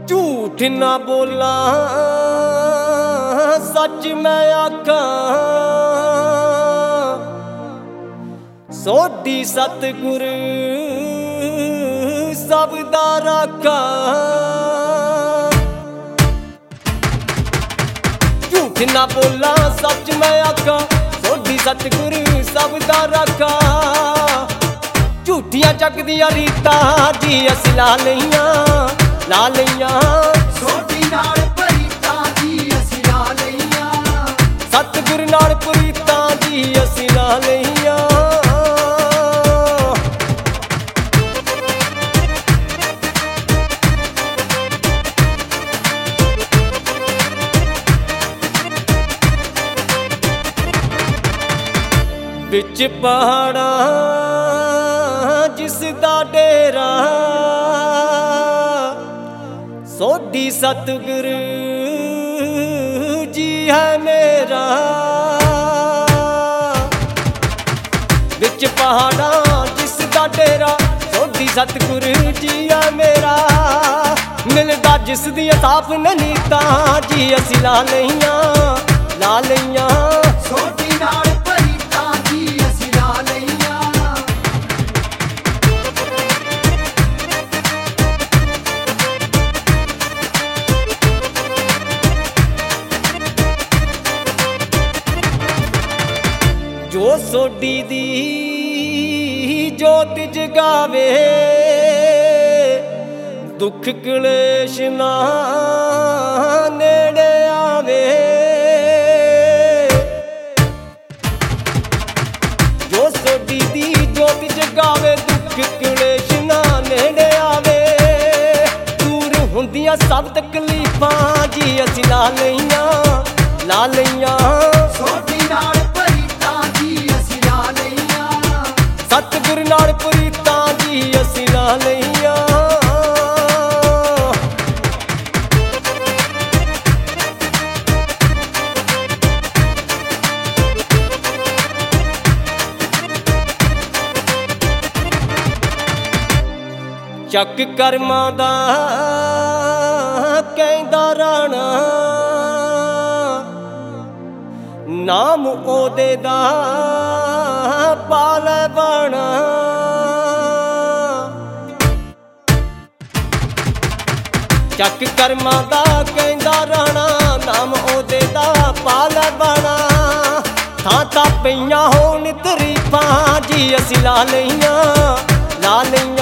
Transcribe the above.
झूठ ना बोला सच मैं आखा सोडी सतगुर सब दा राखा। झूठ ना बोला सच मैं आखा सोडी सतगुर सब दा राखा। झूठियां जग दियां रीतां जी असीं ला लईयां सोडी नाल प्रीतां जी असीं ला लईयां। सतगुर नाल प्रीतां जी असीं ला लईयां। विच पहाड़ां जिस दा डेरा सोडी सतगुर जी है मेरा। विच पहाड़ां जिस दा डेरा सोडी सतगुर जी है मेरा। मिलदा जिस दियां साफ ननीतां जी असीं ला लईयां सोडी नाल प्रीतां जी असीं ला लईयां। जो सोडी दी जोत जगावे दुख कलेश ना नेड़े आवे। जो सोडी दी जोत जगावे दुख कलेश ना नेड़े आवे। दूर हुंदियां सब तकलीफां जी असीं ला लईयां सोडी नाल प्रीतां जी असीं ला लईयां। सतगुर नाल प्रीतां जी असीं ला लईयां। ਚੱਕ ਕਰਮਾਂ ਦਾ ਕਹਿੰਦਾ ਰਾਣਾ ਨਾਮ ਉਹਦੇ ਦਾ ਪਾਲੇ ਬਾਣਾ। ਚੱਕ ਕਰਮਾਂ ਦਾ ਕਹਿੰਦਾ ਰਾਣਾ ਨਾਮ ਉਹਦੇ ਦਾ ਪਾਲੇ ਬਾਣਾ। ਥਾਂ ਥਾਂ ਪਈਆਂ ਹੋਣ ਤਰੀਫਾਂ ਜੀ ਅਸੀਂ ਲਾ ਲਈਆਂ